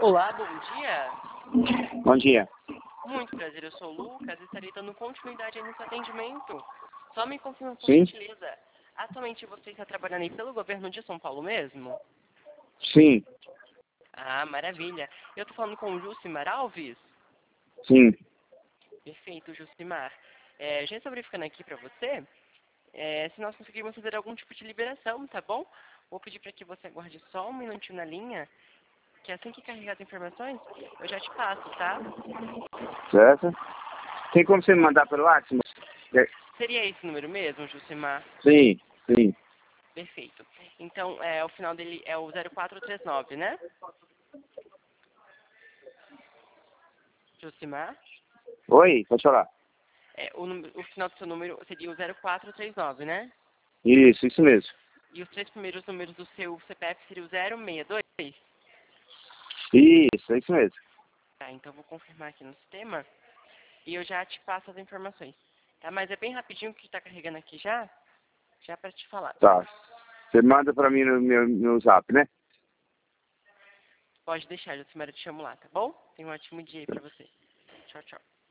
Olá, bom dia. Bom dia. Muito prazer, eu sou o Lucas e estarei dando continuidade aí nesse atendimento. Só me confirma por Sim? gentileza. Atualmente você está trabalhando aí pelo governo de São Paulo mesmo? Sim, Ah, maravilha. Eu tô falando com o Jucimar Alves? sim. Perfeito, Jucimar. Já estou verificando aqui para você, se nós conseguirmos fazer algum tipo de liberação, tá bom? Vou pedir para que você aguarde só um minutinho na linha, que assim que carregar as informações, eu já te passo, tá? Certo? Tem como você me mandar pelo WhatsApp? Seria esse número mesmo, Jucimar? Sim, sim. Perfeito. Então, o final dele é o 0439, né? Josimar? Oi, pode falar. O final do seu número seria o 0439, né? Isso mesmo. E os três primeiros números do seu CPF seria o 062? Isso, é isso mesmo. Tá, então vou confirmar aqui no sistema e eu já te passo as informações. Tá, mas é bem rapidinho que está carregando aqui já para te falar. Tá. Você manda pra mim no meu zap, né? Pode deixar, Josimar, eu te chamo lá, tá bom? Tenha um ótimo dia aí pra você. Tchau, tchau.